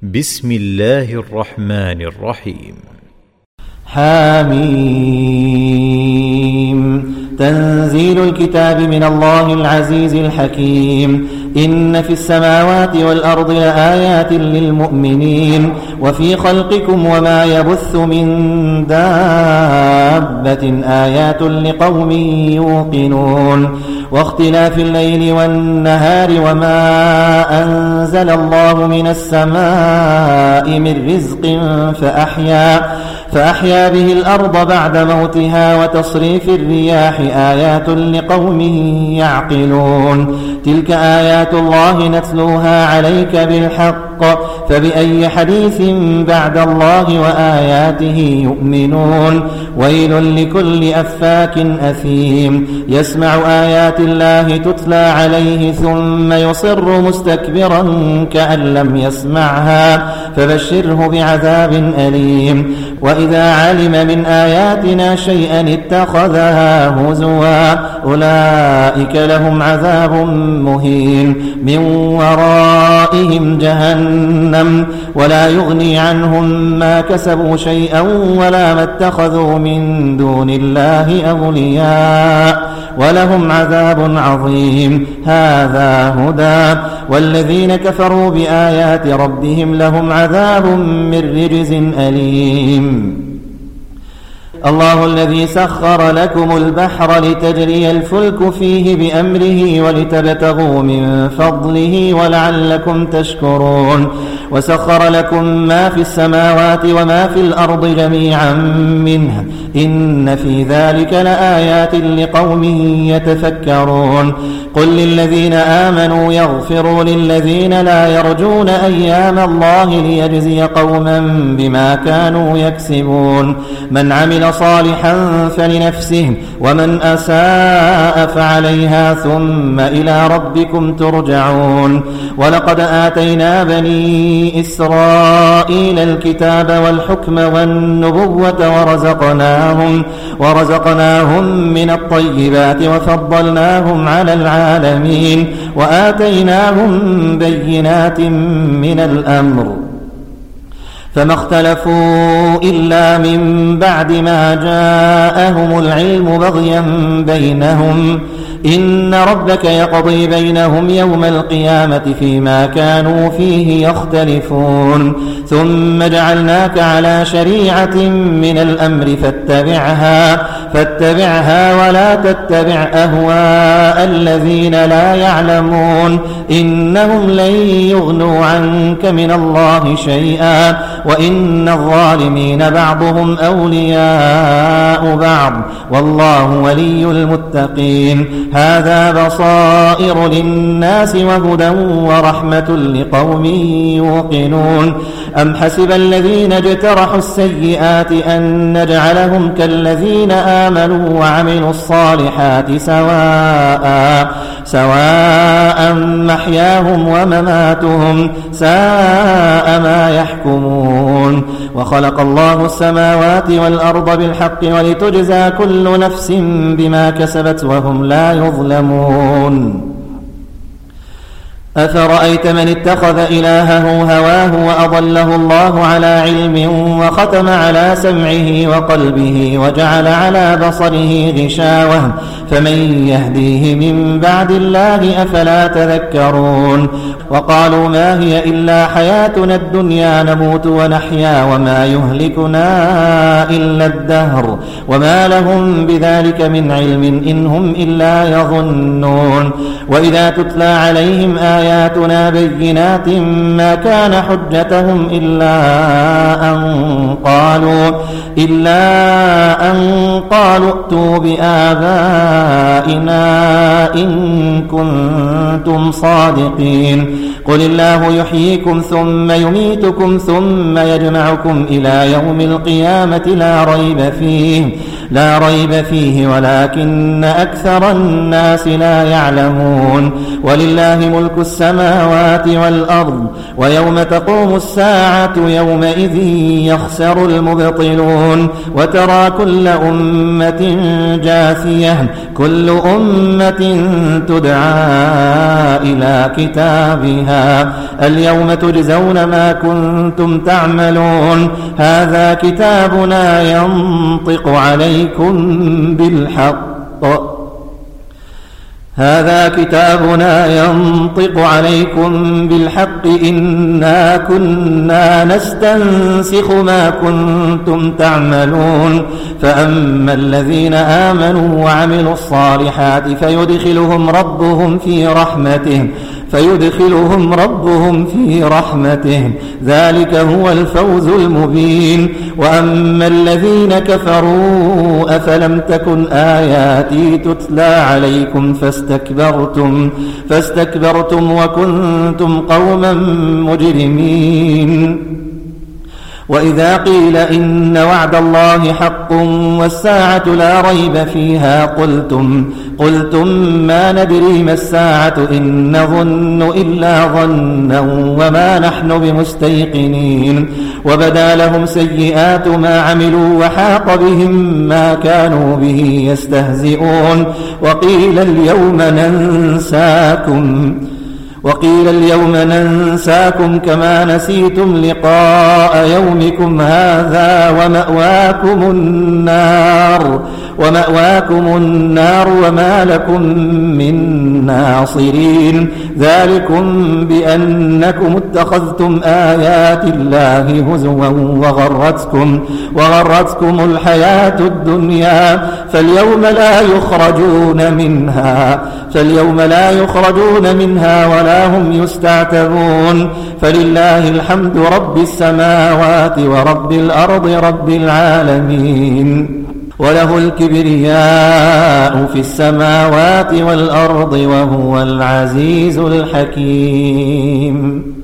بسم الله الرحمن الرحيم. حميم. تنزيل الكتاب من الله العزيز الحكيم. إن في السماوات والأرض لآيات للمؤمنين وفي خلقكم وما يبث من دابة آيات لقوم يوقنون. واختلاف الليل والنهار وما أنزل الله من السماء من رزق فأحيا به الأرض بعد موتها وتصريف الرياح آيات لقوم يعقلون. تلك آيات الله نتلوها عليك بالحق فبأي حديث بعد الله وآياته يؤمنون. ويل لكل أفاك أثيم يسمع آيات الله تتلى عليه ثم يصر مستكبرا كأن لم يسمعها فبشره بعذاب أليم. وإذا علم من آياتنا شيئا اتخذها هزوا أولئك لهم عذاب مهين من ورائهم جهنم ولا يغني عنهم ما كسبوا شيئا ولا ما اتخذوا من دون الله أولياء ولهم عذاب عظيم. هذا هدى والذين كفروا بآيات ربهم لهم عذاب من رجز أليم. الله الذي سخر لكم البحر لتجري الفلك فيه بأمره ولتبتغوا من فضله ولعلكم تشكرون. وسخر لكم ما في السماوات وما في الأرض جميعا منه إن في ذلك لآيات لقوم يتفكرون. قل للذين آمنوا يغفروا للذين لا يرجون أيام الله ليجزي قوما بما كانوا يكسبون. من عمل صالحا فلنفسه ومن أساء فعليها ثم إلى ربكم ترجعون. ولقد آتينا بني إسرائيل الكتاب والحكم والنبوة ورزقناهم من الطيبات وفضلناهم على العالمين وآتيناهم بينات من الأمر فما اختلفوا إلا من بعد ما جاءهم العلم بغيا بينهم إن ربك يقضي بينهم يوم القيامة فيما كانوا فيه يختلفون. ثم جعلناك على شريعة من الأمر فاتبعها ولا تتبع أهواء الذين لا يعلمون إنهم لن يغنوا عنك من الله شيئا وإن الظالمين بعضهم أولياء بعض والله ولي المتقين. هذا بصائر للناس وهدى ورحمة لقوم يوقنون. أم حسب الذين اجترحوا السيئات أن نجعلهم كالذين آمنوا وعملوا الصالحات سواء محياهم ومماتهم ساء ما يحكمون. وخلق الله السماوات والأرض بالحق ولتجزى كل نفس بما كسبت وهم لا يظلمون. أفرأيت من اتخذ إلهه هواه وأضله الله على علم وختم على سمعه وقلبه وجعل على بصره غشاوة فمن يهديه من بعد الله أفلا تذكرون. وقالوا ما هي إلا حياتنا الدنيا نموت ونحيا وما يهلكنا إلا الدهر وما لهم بذلك من علم إن هم إلا يظنون. وإذا تتلى عليهم آياتنا بينات ما كان حجتهم إلا أن قالوا ائتوا بآبائنا إن كنتم صادقين. قل الله يحييكم ثم يميتكم ثم يجمعكم إلى يوم القيامة لا ريب فيه ولكن أكثر الناس لا يعلمون. ولله ملك السماوات والأرض ويوم تقوم الساعة يومئذ يخسر المبطلون وترى كل أمة جاثية كل أمة تدعى إلى كتابها اليوم تجزون ما كنتم تعملون هذا كتابنا ينطق عليكم بالحق إنا كنا نستنسخ ما كنتم تعملون فأما الذين آمنوا وعملوا الصالحات فيدخلهم ربهم في رحمته ذلك هو الفوز المبين وأما الذين كفروا أفلم تكن آياتي تتلى عليكم فاستكبرتم وكنتم قوما مجرمين وإذا قيل إن وعد الله حق والساعة لا ريب فيها قلتم ما ندري ما الساعة إن نظن إلا ظنا وما نحن بمستيقنين وبدا لهم سيئات ما عملوا وحاق بهم ما كانوا به يستهزئون وقيل اليوم ننساكم كما نسيتم لقاء يومكم هذا ومأواكم النار وما لكم من ناصرين ذلكم بأنكم اتخذتم آيات الله هزوا وغرتكم الحياة الدنيا فاليوم لا يخرجون منها ولا هم يستعتبون فلله الحمد رب السماوات ورب الأرض رب العالمين وله الكبرياء في السماوات والأرض وهو العزيز الحكيم